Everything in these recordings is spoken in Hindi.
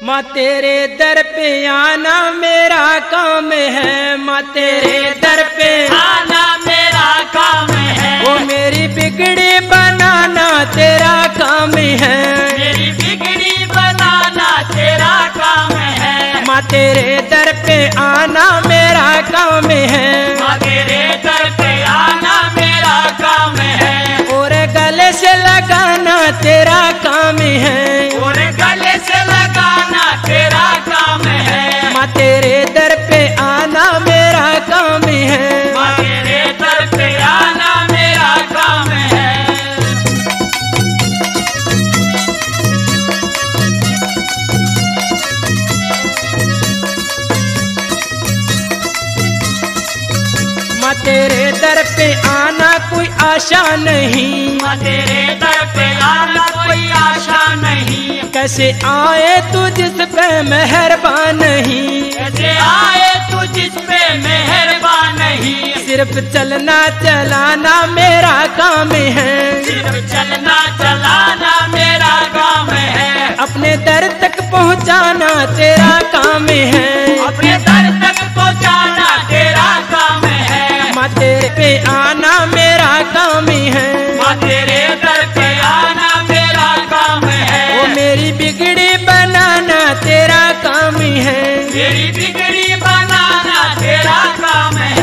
माँ तेरे दर पे आना मेरा काम है, माँ तेरे दर पे आना मेरा काम है। वो मेरी बिगड़ी बनाना तेरा काम है, मेरी बिगड़ी बनाना तेरा काम है। माँ तेरे दर पे आना मेरा काम है, माँ तेरे दर पे आना मेरा काम है। और गले से लगाना तेरा काम है, और गले से लगाना तेरा काम है। माँ तेरे दर पे आना मेरा काम है। माँ तेरे दर पे आना मेरा काम है। माँ तेरे दर पे आना कोई आशा नहीं, माँ तेरे दर पे आना कोई आशा नहीं। कैसे आए तू जिस पे मेहरबान नहीं, कैसे आए तू जिस पे मेहरबान नहीं। सिर्फ चलना चलाना मेरा काम है, सिर्फ चलना चलाना मेरा काम है। अपने दर तक पहुँचाना तेरा काम है, अपने दर तक पहुँचाना तेरा काम है। माँ तेरे पे आना मेरा काम है, माँ तेरे दर पे आना मेरा काम है। वो मेरी बिगड़ी बनाना तेरा काम है, मेरी बिगड़ी बनाना तेरा काम है।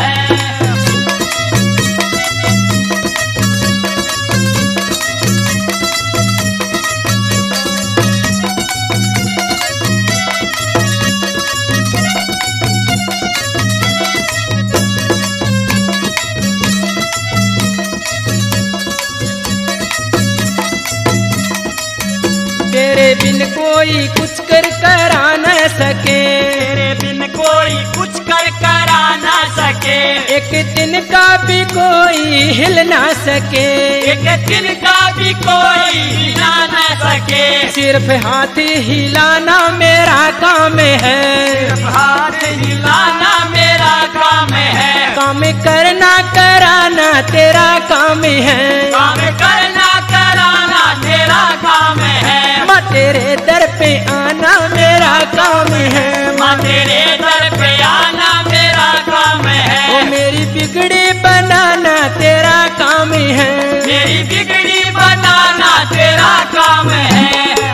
तेरे बिन कोई कुछ कर करा न सके, तेरे बिन कोई कुछ कर करा ना सके। एक दिन का भी कोई हिल ना सके, एक दिन का भी कोई हिला ना सके। सिर्फ हाथ हिलाना मेरा काम है, हाथ हिलाना मेरा काम है। काम करना कराना तेरा काम है, काम करना कराना तेरा काम है। माँ तेरे दर पे आना मेरा काम है, माँ तेरे दर पे आना मेरा काम है। वो मेरी बिगड़ी बनाना तेरा काम है, मेरी बिगड़ी बनाना तेरा काम है।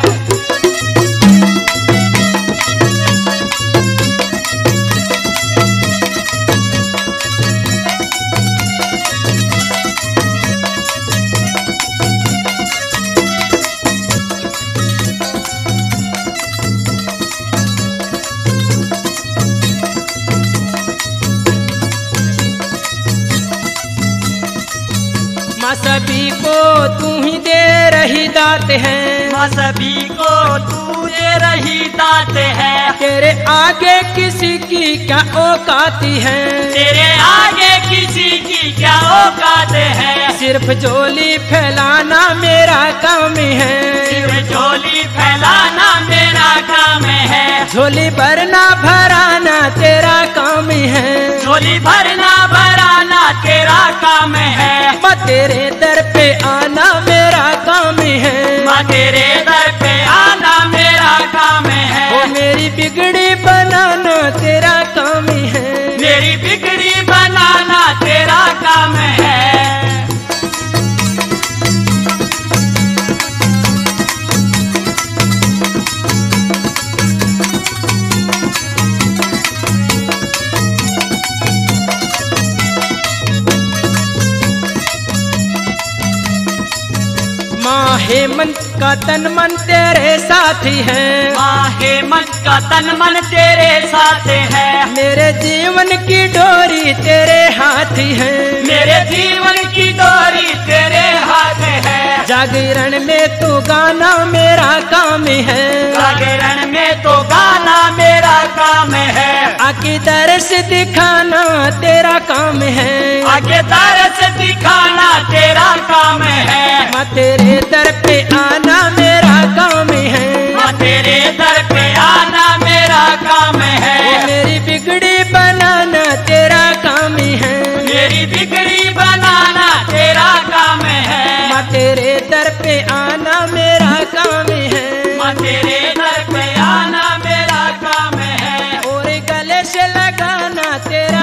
माँ सभी को तू ही दे रही दात है, माँ सभी को तू दे रही दात है। तेरे आगे किसी की क्या औकात है, तेरे आगे किसी की क्या औकात है। सिर्फ झोली फैलाना मेरा काम है, सिर्फ झोली फैलाना मेरा काम है। झोली भरना भराना तेरा काम है, झोली भरना भराना तेरा काम है। माँ तेरे दर पे आना मेरा काम है, माँ तेरे दर पे आना मेरा काम है। वो मेरी बिगड़ी बनाना तेरा काम है, मेरी बिगड़ी बनाना तेरा काम है। माँ हेमंत का तन मन तेरे साथी है, माँ हेमंत का तन मन तेरे साथ है। मेरे जीवन की डोरी तेरे हाथ है, मेरे जीवन की डोरी तेरे हाथ है। जागरण में तू गाना मेरा काम है, जागरण में तो गाना मेरा काम है। आके दर्श दिखाना तेरा काम है, आगे दरस दिखाना तेरा काम है। माँ तेरे दर पे आना मेरा काम है, माँ तेरे दर पे आना मेरा काम है। वो मेरी बिगड़ी बनाना तेरा काम है, मेरी बिगड़ी बनाना तेरा काम है। माँ तेरे दर पे आना मेरा काम है, माँ तेरे दर पे आना से लगाना तेरा